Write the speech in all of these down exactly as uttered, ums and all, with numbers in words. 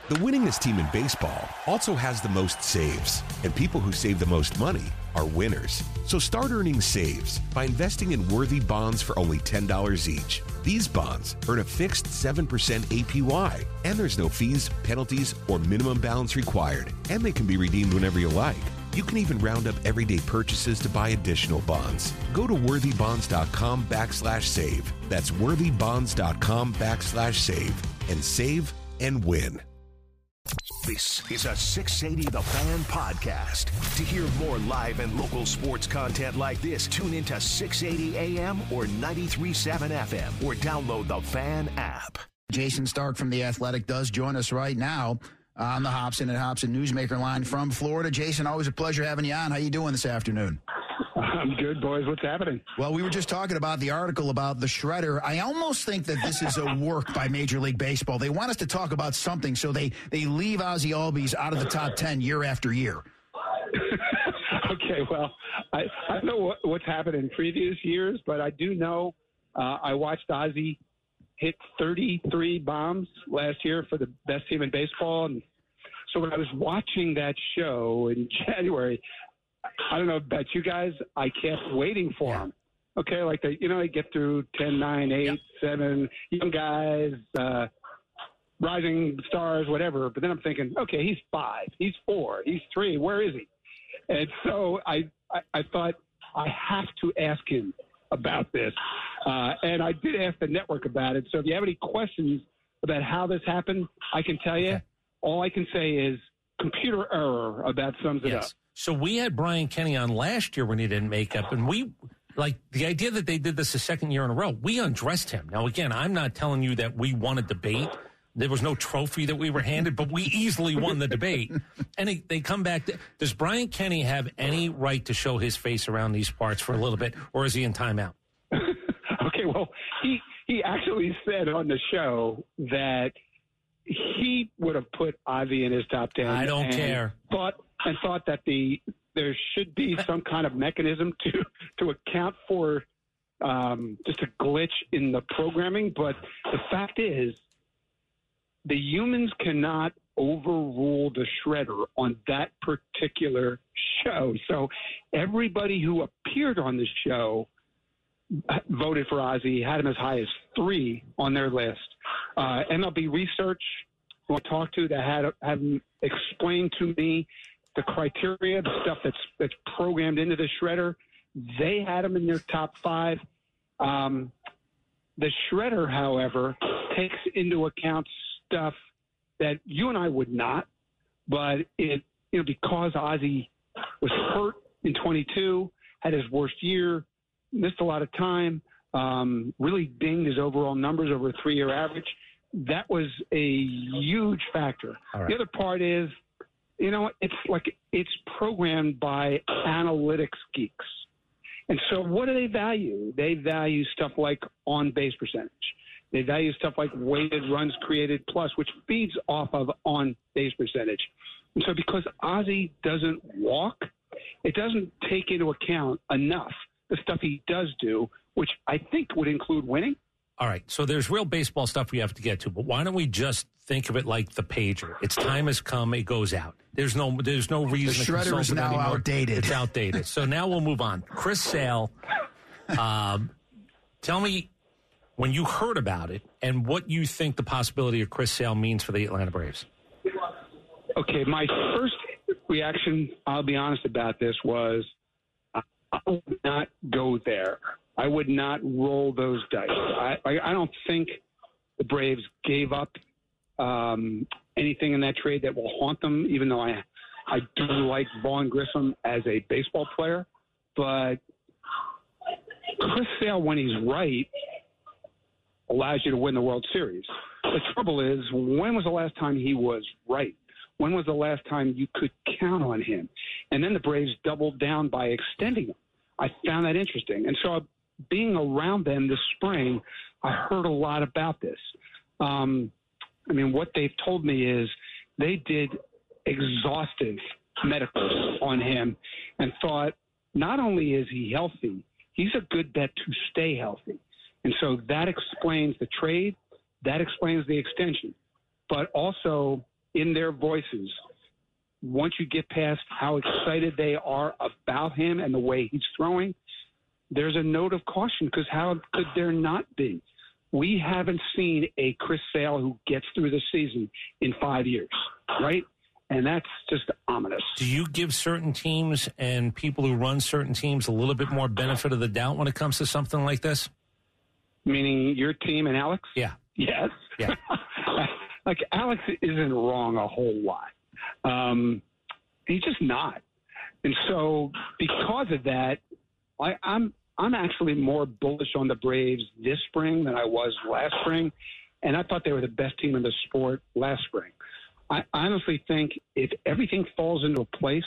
The winningest team in baseball also has the most saves, and people who save the most money are winners. So start earning saves by investing in Worthy bonds for only ten dollars each. These bonds earn a fixed seven percent A P Y, and there's no fees, penalties, or minimum balance required, and they can be redeemed whenever you like. You can even round up everyday purchases to buy additional bonds. Go to worthybonds.com backslash save. That's worthybonds.com backslash save and save and win. This is a six eighty The Fan podcast. To hear more live and local sports content like this, tune into six eighty A M or ninety-three point seven F M or download the Fan app. Jason Stark from The Athletic does join us right now on the Hobson and Hobson Newsmaker line from Florida. Jason, always a pleasure having you on. How you doing this afternoon? I'm good, boys. What's happening? Well, we were just talking about the article about the shredder. I almost think that this is a work by Major League Baseball. They want us to talk about something, so they, they leave Ozzie Albies out of the top ten year after year. Okay, well, I, I don't know what, what's happened in previous years, but I do know uh, I watched Ozzie hit thirty-three bombs last year for the best team in baseball. And so when I was watching that show in January, I don't know about you guys, I kept waiting for him. Okay, like they, you know, they get through ten, nine, eight, yep. seven, young guys, uh, rising stars, whatever. But then I'm thinking, okay, he's five, he's four, he's three. Where is he? And so I, I, I thought I have to ask him about this. Uh, and I did ask the network about it. So if you have any questions about how this happened, I can tell you. Okay. All I can say is computer error about sums it yes. up. So we had Brian Kenny on last year when he didn't make up, and we, like, the idea that they did this a second year in a row, we undressed him. Now, again, I'm not telling you that we won a debate. There was no trophy that we were handed, but we easily won the debate. And they, they come back. To, does Brian Kenny have any right to show his face around these parts for a little bit, or is he in timeout? Okay, well, he, he actually said on the show that he would have put Ozzie in his top ten. I don't care. Thought and thought that the there should be some kind of mechanism to to account for um, just a glitch in the programming. But the fact is, the humans cannot overrule the shredder on that particular show. So everybody who appeared on the show voted for Ozzie, had him as high as three on their list. Uh, M L B Research, who I talked to, that had have explained to me the criteria, the stuff that's that's programmed into the shredder. They had him in their top five. Um, the shredder, however, takes into account stuff that you and I would not, but it you know because Ozzie was hurt in twenty-two, had his worst year, missed a lot of time, um, really dinged his overall numbers over a three-year average. That was a huge factor. Right. The other part is, you know, it's like it's programmed by analytics geeks. And so what do they value? They value stuff like on-base percentage. They value stuff like weighted runs created plus, which feeds off of on-base percentage. And so because Ozzie doesn't walk, it doesn't take into account enough the stuff he does do, which I think would include winning. All right, so there's real baseball stuff we have to get to, but why don't we just think of it like the pager? Its time has come; it goes out. There's no, there's no reason. The to shredder is now anymore. outdated. It's outdated. So now we'll move on. Chris Sale, um, tell me when you heard about it and what you think the possibility of Chris Sale means for the Atlanta Braves. Okay, my first reaction, I'll be honest about this, was I would not go there. I would not roll those dice. I, I, I don't think the Braves gave up um, anything in that trade that will haunt them, even though I I do like Vaughn Grissom as a baseball player. But Chris Sale, when he's right, allows you to win the World Series. The trouble is, when was the last time he was right? When was the last time you could count on him? And then the Braves doubled down by extending him. I found that interesting. And so being around them this spring, I heard a lot about this. Um, I mean, what they've told me is they did exhaustive medicals on him and thought not only is he healthy, he's a good bet to stay healthy. And so that explains the trade. That explains the extension. But also, in their voices, once you get past how excited they are about him and the way he's throwing, there's a note of caution because how could there not be? We haven't seen a Chris Sale who gets through the season in five years, right? And that's just ominous. Do you give certain teams and people who run certain teams a little bit more benefit of the doubt when it comes to something like this? Meaning your team and Alex? Yeah. Yes. Yeah. Like, Alex isn't wrong a whole lot. Um, he's just not. And so because of that, I, I'm I'm actually more bullish on the Braves this spring than I was last spring. And I thought they were the best team in the sport last spring. I honestly think if everything falls into a place,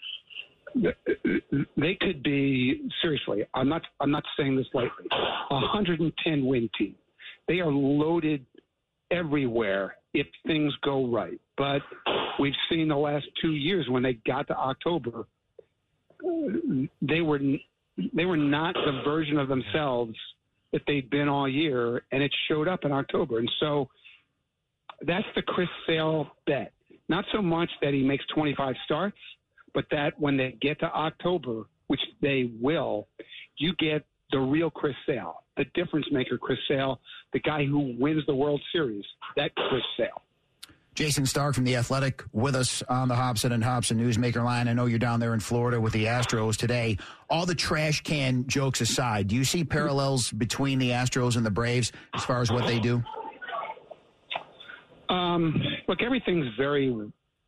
they could be, seriously, I'm not I'm not saying this lightly, a one hundred ten win team. They are loaded everywhere if things go right. But we've seen the last two years when they got to October, they were they were not the version of themselves that they'd been all year, and it showed up in October. And so that's the Chris Sale bet. Not so much that he makes twenty-five starts, but that when they get to October, which they will, you get the real Chris Sale, the difference maker Chris Sale, the guy who wins the World Series, that Chris Sale. Jason Stark from The Athletic with us on the Hobson and Hobson Newsmaker line. I know you're down there in Florida with the Astros today. All the trash can jokes aside, do you see parallels between the Astros and the Braves as far as what they do? Um, look, everything's very,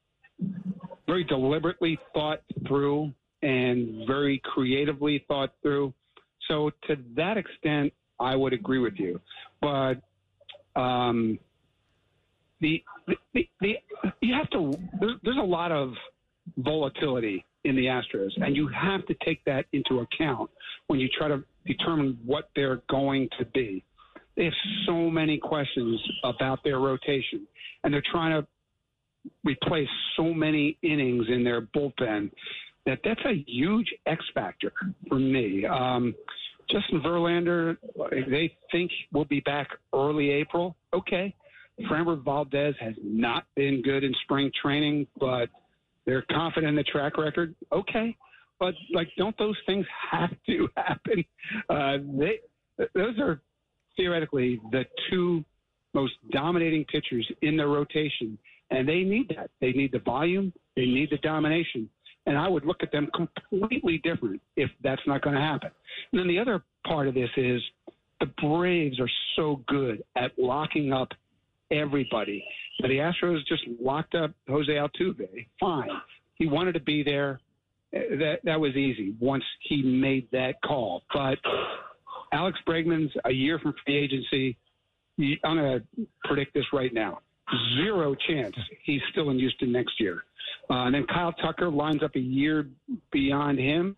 very deliberately thought through and very creatively thought through. So to that extent, I would agree with you. But um, the, the, the you have to there's, there's a lot of volatility in the Astros, and you have to take that into account when you try to determine what they're going to be. They have so many questions about their rotation, and they're trying to replace so many innings in their bullpen that that's a huge X factor for me. Um, Justin Verlander, they think will be back early April. Okay. Framber Valdez has not been good in spring training, but they're confident in the track record. Okay. But, like, don't those things have to happen? Uh, they, those are theoretically the two most dominating pitchers in their rotation, and they need that. They need the volume. They need the domination. And I would look at them completely different if that's not going to happen. And then the other part of this is the Braves are so good at locking up everybody. Now, the Astros just locked up Jose Altuve. Fine. He wanted to be there. That that was easy once he made that call. But Alex Bregman's a year from free agency. I'm going to predict this right now. Zero chance he's still in Houston next year. Uh, and then Kyle Tucker lines up a year beyond him.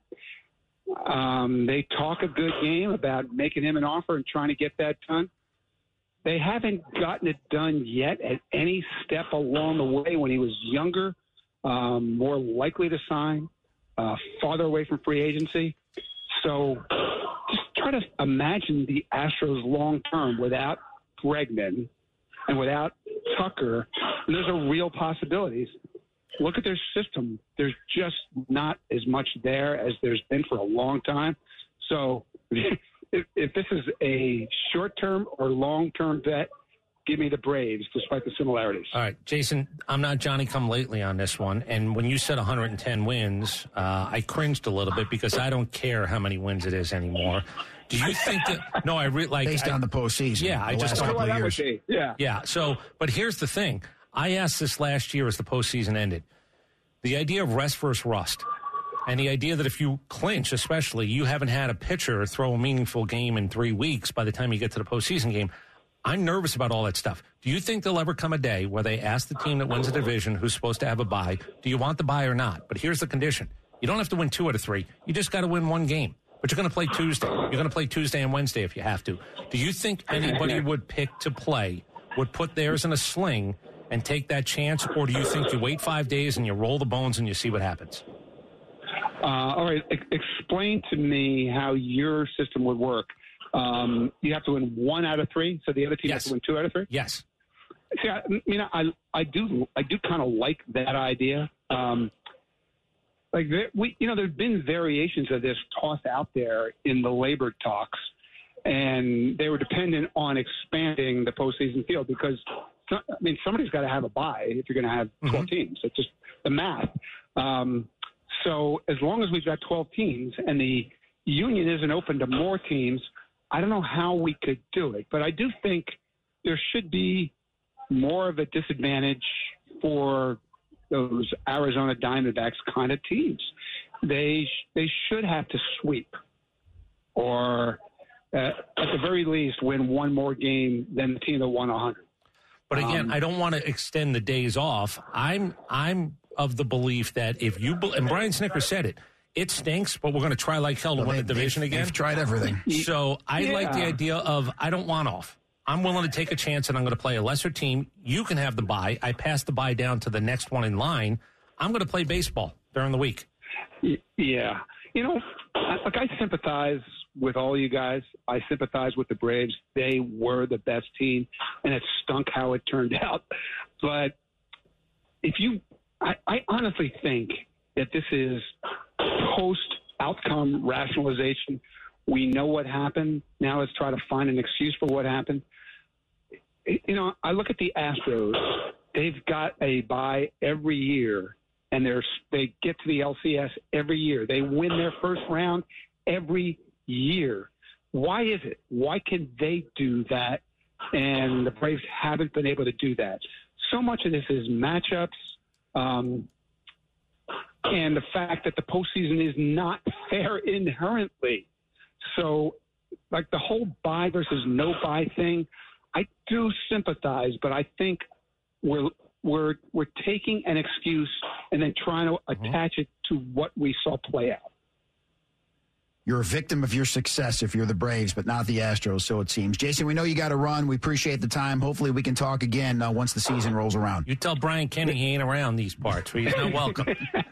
Um, they talk a good game about making him an offer and trying to get that done. They haven't gotten it done yet at any step along the way. When he was younger, um, more likely to sign, uh, farther away from free agency. So just try to imagine the Astros long term without Bregman and without Tucker. And those are real possibilities. Look at their system. There's just not as much there as there's been for a long time. So if, if this is a short-term or long-term bet, give me the Braves, despite the similarities. All right, Jason, I'm not Johnny-come-lately on this one. And when you said one hundred ten wins, uh, I cringed a little bit because I don't care how many wins it is anymore. Do you think that – no, I really – like based I, on the postseason. Yeah, I just – couple of years. Yeah. Yeah, so – but here's the thing. I asked this last year as the postseason ended. The idea of rest versus rust, and the idea that if you clinch, especially, you haven't had a pitcher throw a meaningful game in three weeks by the time you get to the postseason game, I'm nervous about all that stuff. Do you think there'll ever come a day where they ask the team that wins the division who's supposed to have a bye, do you want the bye or not? But here's the condition. You don't have to win two out of three. You just got to win one game. But you're going to play Tuesday. You're going to play Tuesday and Wednesday if you have to. Do you think anybody would pick to play, would put theirs in a sling and take that chance, or do you think you wait five days and you roll the bones and you see what happens? Uh, all right. E- explain to me how your system would work. Um, you have to win one out of three, so the other team Yes. has to win two out of three? Yes. See, I, I mean, I I do I do kind of like that idea. Um, like we, you know, there've been variations of this tossed out there in the labor talks, and they were dependent on expanding the postseason field because, I mean, somebody's got to have a bye if you're going to have twelve mm-hmm. teams. It's just the math. Um, so as long as we've got twelve teams and the union isn't open to more teams, I don't know how we could do it. But I do think there should be more of a disadvantage for those Arizona Diamondbacks kind of teams. They they should have to sweep or uh, at the very least win one more game than the team that won one hundred. But again, um, I don't want to extend the days off. I'm I'm of the belief that if you and Brian Snicker said it, it stinks, but we're going to try like hell to well, win they, the division they've, again. They've tried everything. So I yeah. like the idea of I don't want off. I'm willing to take a chance, and I'm going to play a lesser team. You can have the bye. I pass the bye down to the next one in line. I'm going to play baseball during the week. Yeah. You know, like I sympathize with all you guys. I sympathize with the Braves. They were the best team, and it stunk how it turned out. But if you I, – I honestly think that this is post-outcome rationalization. We know what happened. Now let's try to find an excuse for what happened. You know, I look at the Astros. They've got a bye every year, and they're, they get to the L C S every year. They win their first round every year. Why is it? Why can they do that, and the Braves haven't been able to do that? So much of this is matchups um, and the fact that the postseason is not fair inherently. So, like the whole buy versus no buy thing, I do sympathize, but I think we're we're we're taking an excuse and then trying to mm-hmm. attach it to what we saw play out. You're a victim of your success if you're the Braves, but not the Astros, so it seems. Jason, we know you got to run. We appreciate the time. Hopefully we can talk again uh, once the season rolls around. You tell Brian Kenny he ain't around these parts. He's not welcome.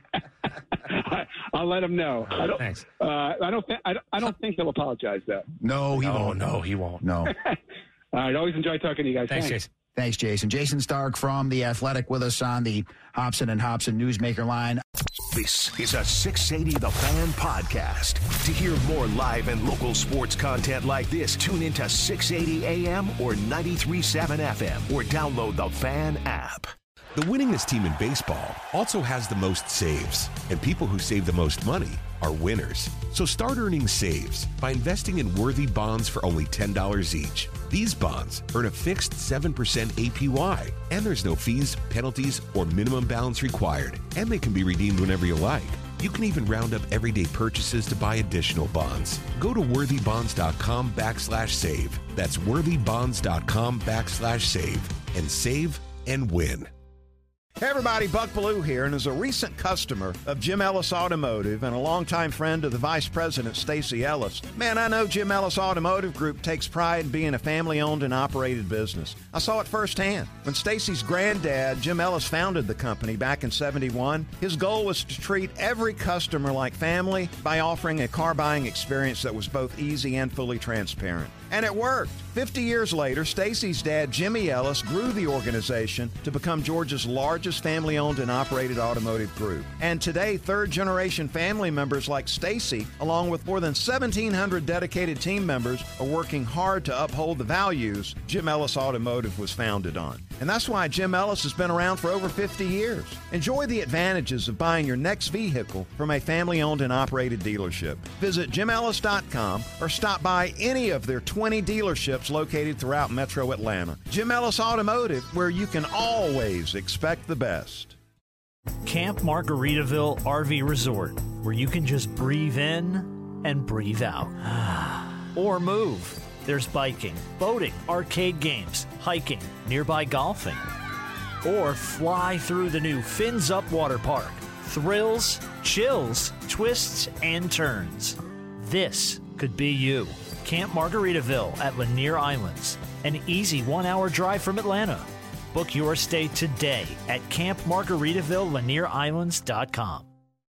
I'll let him know. I don't, Thanks. Uh, I don't. Th- I don't. I don't think he'll apologize though. No, he no, won't. No, he won't. No. All right. Always enjoy talking to you guys. Thanks, Thanks. Jason. Thanks, Jason. Jason Stark from The Athletic with us on the Hobson and Hobson Newsmaker line. This is a six eighty The Fan podcast. To hear more live and local sports content like this, tune into six eighty A M or ninety-three point seven F M or download the Fan app. The winningest team in baseball also has the most saves, and people who save the most money are winners. So start earning saves by investing in worthy bonds for only ten dollars each. These bonds earn a fixed seven percent A P Y, and there's no fees, penalties, or minimum balance required, and they can be redeemed whenever you like. You can even round up everyday purchases to buy additional bonds. Go to worthybonds.com backslash save. That's worthybonds.com backslash save and save and win. Hey everybody, Buck Bellew here, and as a recent customer of Jim Ellis Automotive and a longtime friend of the Vice President, Stacy Ellis, man, I know Jim Ellis Automotive Group takes pride in being a family-owned and operated business. I saw it firsthand. When Stacy's granddad, Jim Ellis, founded the company back in seventy-one, his goal was to treat every customer like family by offering a car buying experience that was both easy and fully transparent. And it worked. Fifty years later, Stacy's dad, Jimmy Ellis, grew the organization to become Georgia's largest family-owned and operated automotive group. And today, third-generation family members like Stacy, along with more than seventeen hundred dedicated team members, are working hard to uphold the values Jim Ellis Automotive was founded on. And that's why Jim Ellis has been around for over fifty years. Enjoy the advantages of buying your next vehicle from a family-owned and operated dealership. Visit jim ellis dot com or stop by any of their twenty dealerships located throughout Metro Atlanta. Jim Ellis Automotive, where you can always expect the best. Camp Margaritaville R V Resort, where you can just breathe in and breathe out. Or move. There's biking, boating, arcade games, hiking, nearby golfing. Or fly through the new Fins Up Water Park. Thrills, chills, twists, and turns. This could be you. Camp Margaritaville at Lanier Islands, an easy one-hour drive from Atlanta. Book your stay today at camp margaritaville lanier islands dot com.